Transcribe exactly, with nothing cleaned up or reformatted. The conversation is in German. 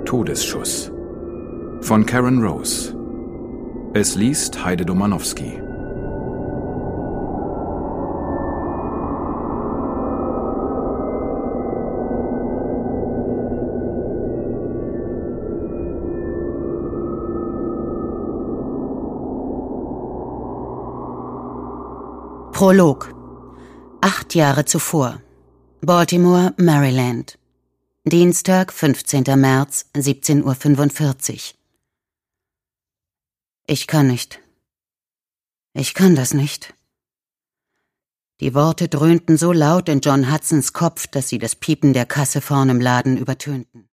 Todesschuss von Karen Rose. Es liest Heide Domanowski. Prolog. Acht Jahre zuvor. Baltimore, Maryland. Dienstag, fünfzehnter März, siebzehn Uhr fünfundvierzig. Ich kann nicht. Ich kann das nicht. Die Worte dröhnten so laut in John Hudsons Kopf, dass sie das Piepen der Kasse vorn im Laden übertönten.